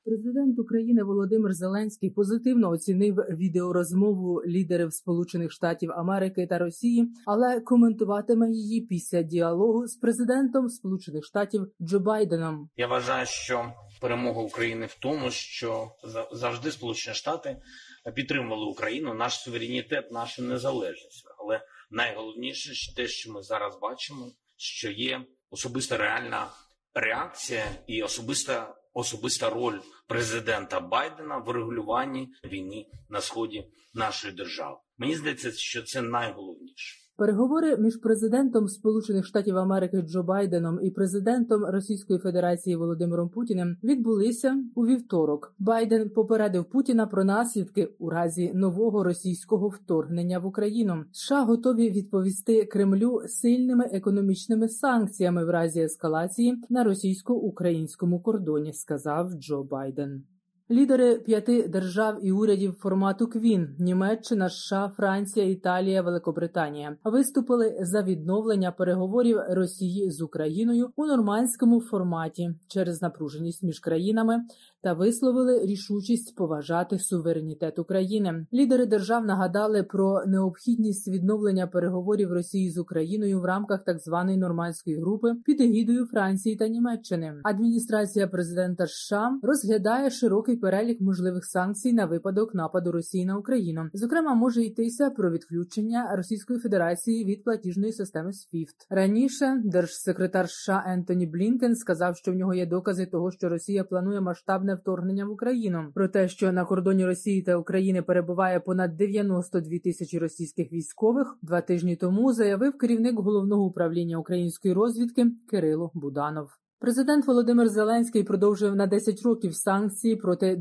Президент України Володимир Зеленський позитивно оцінив відеорозмову лідерів Сполучених Штатів Америки та Росії, але коментуватиме її після діалогу з президентом Сполучених Штатів Джо Байденом. Я вважаю, що перемога України в тому, що завжди Сполучені Штати підтримували Україну, наш суверенітет, нашу незалежність. Але найголовніше те, що ми зараз бачимо, що є особиста реальна реакція і особиста роль президента Байдена в регулюванні війни на сході нашої держави. Мені здається, що це найголовніше. Переговори між президентом Сполучених Штатів Америки Джо Байденом і президентом Російської Федерації Володимиром Путіним відбулися у вівторок. Байден попередив Путіна про наслідки у разі нового російського вторгнення в Україну. США готові відповісти Кремлю сильними економічними санкціями в разі ескалації на російсько-українському кордоні, сказав Джо Байден. Лідери 5 держав і урядів формату Квін – Німеччина, США, Франція, Італія, Великобританія – виступили за відновлення переговорів Росії з Україною у нормандському форматі через напруженість між країнами та висловили рішучість поважати суверенітет України. Лідери держав нагадали про необхідність відновлення переговорів Росії з Україною в рамках так званої нормандської групи під егідою Франції та Німеччини. Адміністрація президента США розглядає широкий перелік можливих санкцій на випадок нападу Росії на Україну. Зокрема, може йтися про відключення Російської Федерації від платіжної системи SWIFT. Раніше держсекретар США Ентоні Блінкен сказав, що в нього є докази того, що Росія планує масштабне вторгнення в Україну. Про те, що на кордоні Росії та України перебуває понад 92 тисячі російських військових, 2 тижні тому заявив керівник Головного управління української розвідки Кирило Буданов. Президент Володимир Зеленський продовжив на 10 років санкції проти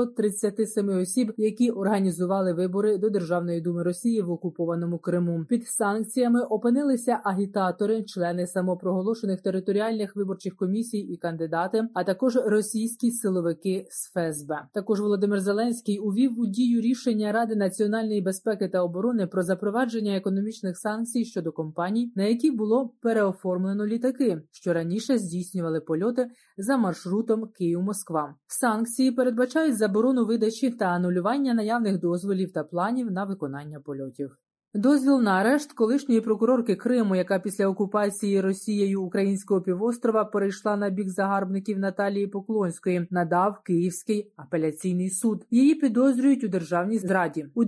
237 осіб, які організували вибори до Державної думи Росії в окупованому Криму. Під санкціями опинилися агітатори, члени самопроголошених територіальних виборчих комісій і кандидати, а також російські силовики з ФСБ. Також Володимир Зеленський увів у дію рішення Ради національної безпеки та оборони про запровадження економічних санкцій щодо компаній, на які було переоформлено літаки, що раніше здійснювали польоти за маршрутом Київ-Москва. Санкції передбачають заборону видачі та анулювання наявних дозволів та планів на виконання польотів. Дозвіл на арешт колишньої прокурорки Криму, яка після окупації Росією українського півострова перейшла на бік загарбників Наталії Поклонської, надав Київський апеляційний суд. Її підозрюють у державній зраді. У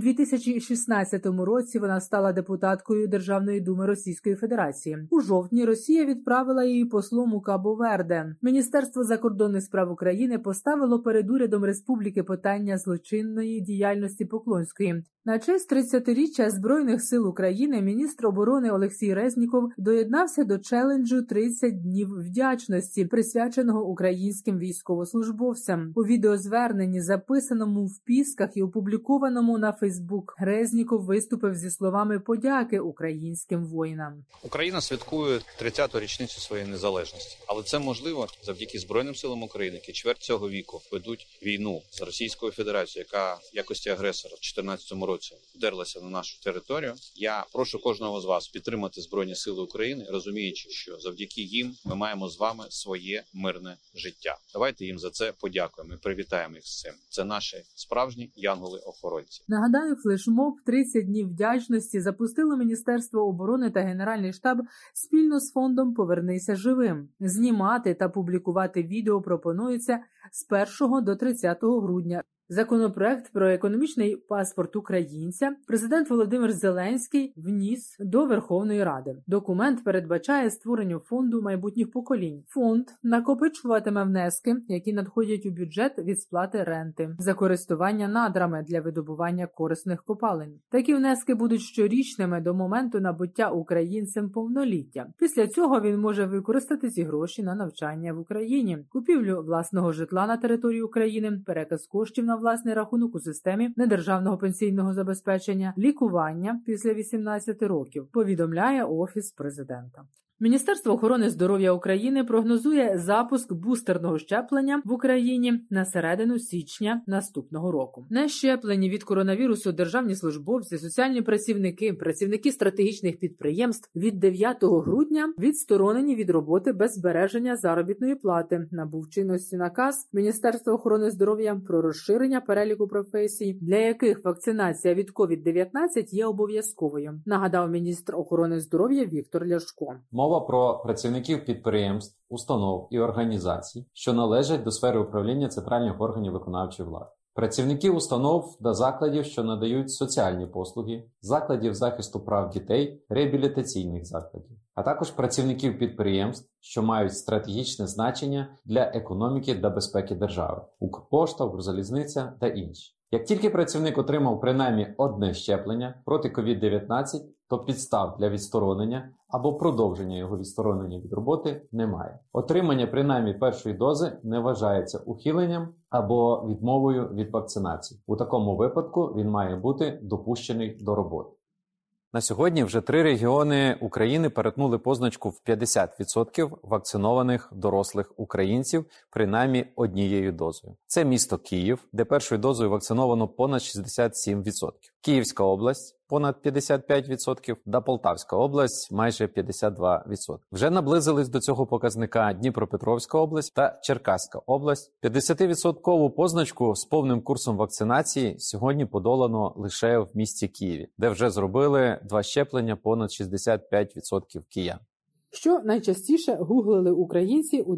2016 році вона стала депутаткою Державної думи Російської Федерації. У жовтні Росія відправила її послом у Кабо-Верде. Міністерство закордонних справ України поставило перед урядом республіки питання злочинної діяльності Поклонської. На честь 30-річчя Збройних сил України міністр оборони Олексій Резніков доєднався до челенджу «30 днів вдячності», присвяченого українським військовослужбовцям. У відеозверненні, записаному в Пісках і опублікованому на Фейсбук, Резніков виступив зі словами подяки українським воїнам. Україна святкує 30-ту річницю своєї незалежності, але це можливо завдяки Збройним силам України, які чверть цього віку ведуть війну з Російською Федерацією, яка в якості агресора в 2014 році вдерлася на нашу територію. Я прошу кожного з вас підтримати Збройні Сили України, розуміючи, що завдяки їм ми маємо з вами своє мирне життя. Давайте їм за це подякуємо і привітаємо їх з цим. Це наші справжні янголи-охоронці. Нагадаю, флешмоб «30 днів вдячності» запустило Міністерство оборони та Генеральний штаб спільно з фондом «Повернися живим». Знімати та публікувати відео пропонується з 1 до 30 грудня. Законопроект про економічний паспорт українця президент Володимир Зеленський вніс до Верховної Ради. Документ передбачає створення фонду майбутніх поколінь. Фонд накопичуватиме внески, які надходять у бюджет від сплати ренти, за користування надрами для видобування корисних копалин. Такі внески будуть щорічними до моменту набуття українцем повноліття. Після цього він може використати ці гроші на навчання в Україні, купівлю власного житла на території України, переказ коштів на власний рахунок у системі недержавного пенсійного забезпечення, лікування після 18 років, повідомляє Офіс президента. Міністерство охорони здоров'я України прогнозує запуск бустерного щеплення в Україні на середину січня наступного року. Нещеплені від коронавірусу державні службовці, соціальні працівники, працівники стратегічних підприємств від 9 грудня відсторонені від роботи без збереження заробітної плати. Набув чинності наказ Міністерства охорони здоров'я про розширення переліку професій, для яких вакцинація від COVID-19 є обов'язковою, нагадав міністр охорони здоров'я Віктор Ляшко. Мова про працівників підприємств, установ і організацій, що належать до сфери управління центральних органів виконавчої влади. Працівників установ та закладів, що надають соціальні послуги, закладів захисту прав дітей, реабілітаційних закладів, а також працівників підприємств, що мають стратегічне значення для економіки та безпеки держави, Укрпошта, Укрзалізниця та інші. Як тільки працівник отримав принаймні одне щеплення проти COVID-19, то підстав для відсторонення або продовження його відсторонення від роботи немає. Отримання принаймні першої дози не вважається ухиленням або відмовою від вакцинації. У такому випадку він має бути допущений до роботи. На сьогодні вже 3 регіони України перетнули позначку в 50% вакцинованих дорослих українців принаймні однією дозою. Це місто Київ, де першою дозою вакциновано понад 67%. Київська область – понад 55%, та Полтавська область – майже 52%. Вже наблизились до цього показника Дніпропетровська область та Черкаська область. 50% позначку з повним курсом вакцинації сьогодні подолано лише в місті Києві, де вже зробили 2 щеплення понад 65% киян. Що найчастіше гуглили українці у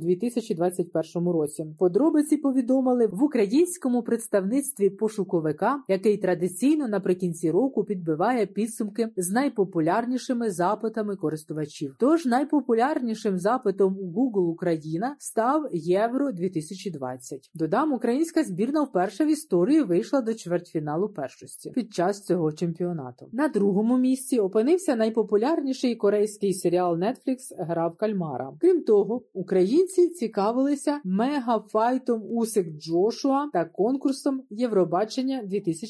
2021 році? Подробиці повідомили в українському представництві пошуковика, який традиційно наприкінці року підбиває підсумки з найпопулярнішими запитами користувачів. Тож найпопулярнішим запитом у Google Україна став Євро-2020. Додам, українська збірна вперше в історії вийшла до чвертьфіналу першості під час цього чемпіонату. На другому місці опинився найпопулярніший корейський серіал Netflix «Гра в кальмара». Крім того, українці цікавилися мегафайтом Усик Джошуа та конкурсом Євробачення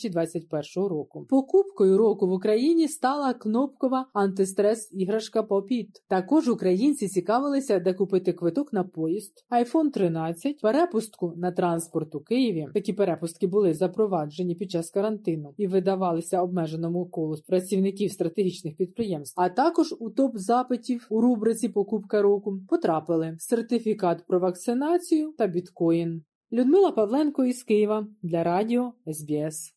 2021 року. Покупкою року в Україні стала кнопкова антистрес-іграшка Pop-It. Також українці цікавилися, де купити квиток на поїзд, iPhone 13, перепустку на транспорт у Києві. Такі перепустки були запроваджені під час карантину і видавалися обмеженому колу працівників стратегічних підприємств. А також у топ запитів у рубриці «Покупка року» потрапили сертифікат про вакцинацію та біткоін. Людмила Павленко із Києва для радіо СБС.